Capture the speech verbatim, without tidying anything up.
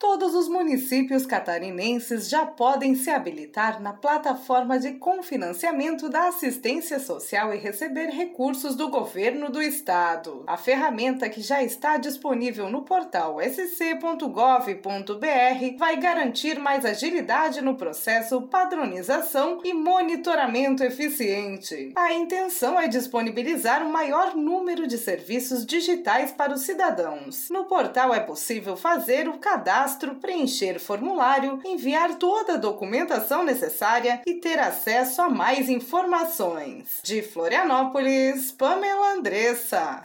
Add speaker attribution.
Speaker 1: Todos os municípios catarinenses já podem se habilitar na plataforma de confinanciamento da assistência social e receber recursos do governo do estado. A ferramenta, que já está disponível no portal s c ponto gov ponto b r, vai garantir mais agilidade no processo, padronização e monitoramento eficiente. A intenção é disponibilizar um maior número de serviços digitais para os cidadãos. No portal é possível fazer o cadastro, preencher formulário, enviar toda a documentação necessária e ter acesso a mais informações. De Florianópolis, Pamela Andressa.